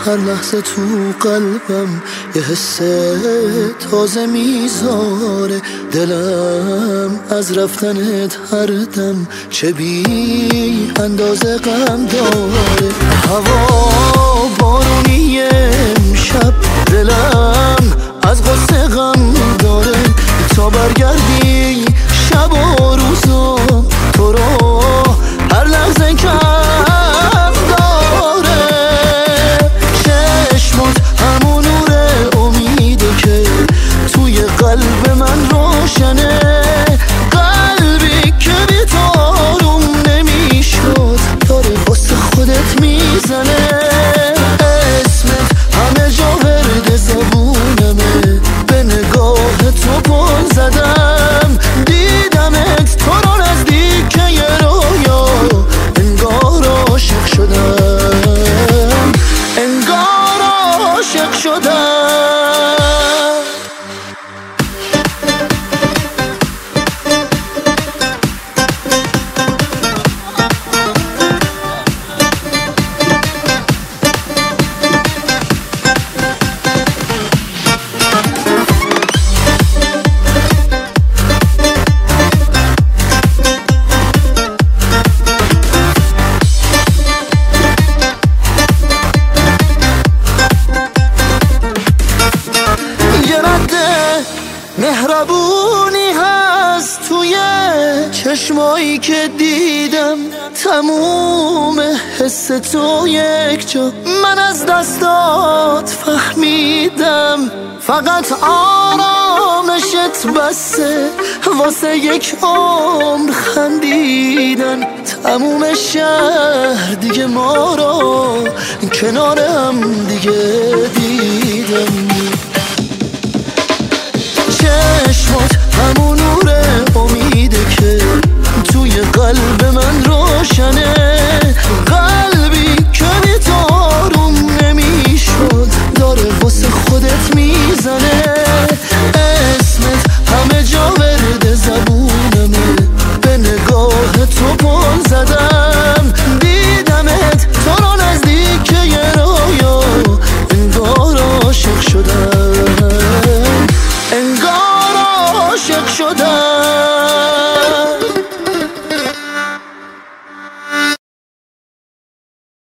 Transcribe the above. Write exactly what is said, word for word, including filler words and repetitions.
هر لحظه تو قلبم یه حس تازه میذاره. دلم از رفتنت هر دم چه بی اندازه غم داره. هوا بارونی امشب دلم از غصه غم داره. تا برگردی شب و روزم تو رو هر لحظه کم داره. چشمات همون نور امیده که توی قلب من روشنه. قلبی که بی تو آروم نمیشد داره واسه خودت میزنه. اسمت همه جا ورد زبونمه. به نگاه تو پل زدم دیدمت تو رو نزدیک یه رویا. انگار عاشق شدم انگار عاشق شدم. مهربونی هست توی چشمایی که دیدم. تموم حس تو یک جا من از دستات فهمیدم. فقط آرامشت بسه واسه یک عمر خندیدن. تموم شهر دیگه ما رو کنار هم دیگه دیدم. چشمات همون نور امیده که توی قلب من روشنه.